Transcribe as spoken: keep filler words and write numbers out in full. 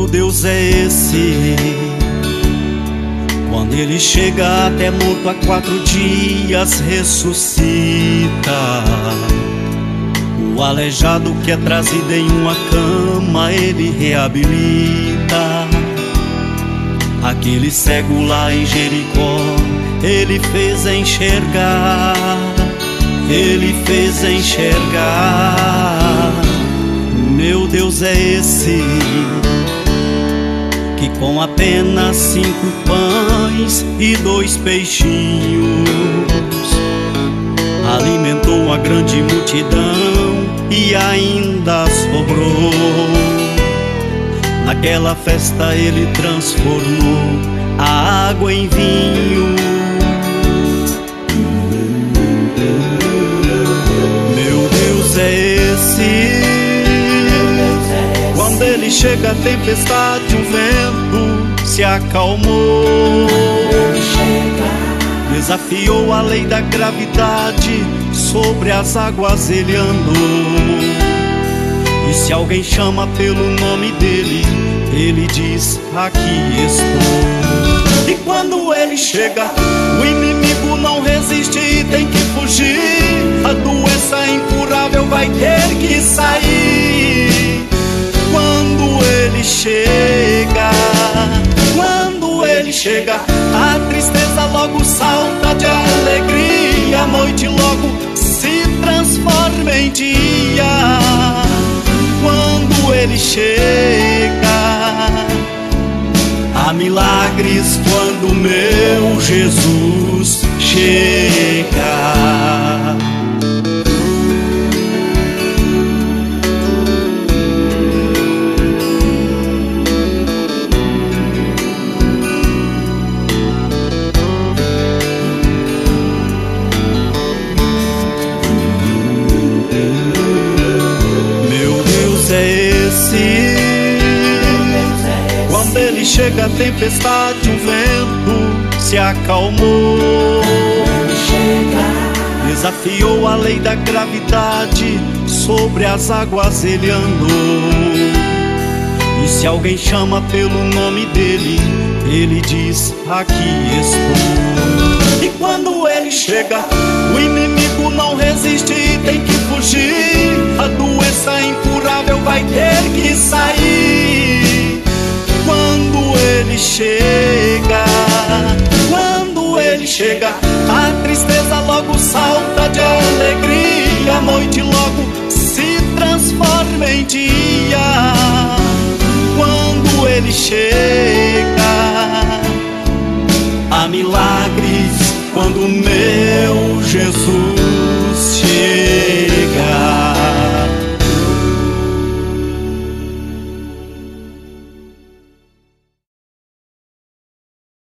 Deus é esse? Quando ele chega até morto há quatro dias ressuscita. O aleijado que é trazido em uma cama ele reabilita. Aquele cego lá em Jericó ele fez enxergar. Ele fez enxergar. Meu Deus é esse que com apenas cinco pães e dois peixinhos alimentou a grande multidão e ainda sobrou. Naquela festa ele transformou a água em vinho. Meu Deus é esse. Quando ele chega a tempestade, o vento se acalmou. Desafiou a lei da gravidade, sobre as águas ele andou. E se alguém chama pelo nome dele, ele diz: aqui estou. E quando ele chega, o inimigo não resiste e tem que fugir. A doença incurável vai ter que sair. Quando ele chega, quando ele chega, a tristeza logo salta de alegria. A noite logo se transforma em dia. Quando ele chega, há milagres quando meu Jesus chega. Quando ele chega a tempestade, o vento se acalmou. Desafiou a lei da gravidade, sobre as águas ele andou. E se alguém chama pelo nome dele, ele diz: aqui estou. E quando ele chega, o inimigo não resiste e tem que fugir. A doença incurável vai ter que sair. Quando ele chega, quando ele chega, a tristeza logo salta de alegria. A noite logo se transforma em dia. Quando ele chega, há milagres quando meu Jesus